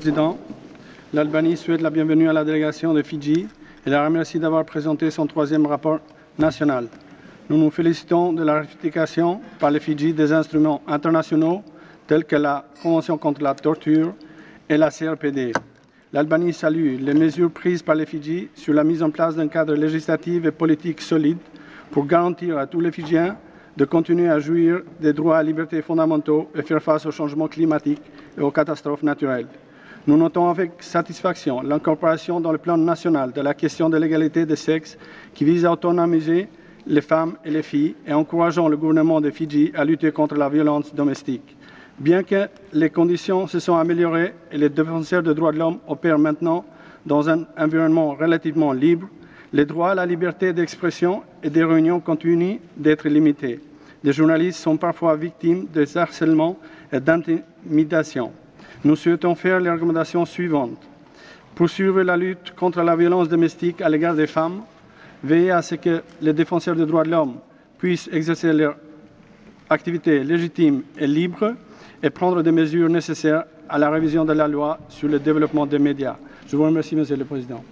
Président. L'Albanie souhaite la bienvenue à la délégation de Fidji et la remercie d'avoir présenté son 3e rapport national. Nous nous félicitons de la ratification par les Fidji des instruments internationaux tels que la Convention contre la torture et la CRPD. L'Albanie salue les mesures prises par les Fidji sur la mise en place d'un cadre législatif et politique solide pour garantir à tous les Fidjiens de continuer à jouir des droits et libertés fondamentaux et faire face au changement climatique et aux catastrophes naturelles. Nous notons avec satisfaction l'incorporation dans le plan national de la question de l'égalité des sexes qui vise à autonomiser les femmes et les filles et encourageons le gouvernement de Fidji à lutter contre la violence domestique. Bien que les conditions se sont améliorées et les défenseurs des droits de l'homme opèrent maintenant dans un environnement relativement libre, les droits à la liberté d'expression et de réunion continuent d'être limités. Les journalistes sont parfois victimes de harcèlement et d'intimidation. Nous souhaitons faire les recommandations suivantes. Poursuivre la lutte contre la violence domestique à l'égard des femmes, veiller à ce que les défenseurs des droits de l'homme puissent exercer leur activité légitime et libre et prendre des mesures nécessaires à la révision de la loi sur le développement des médias. Je vous remercie, Monsieur le Président.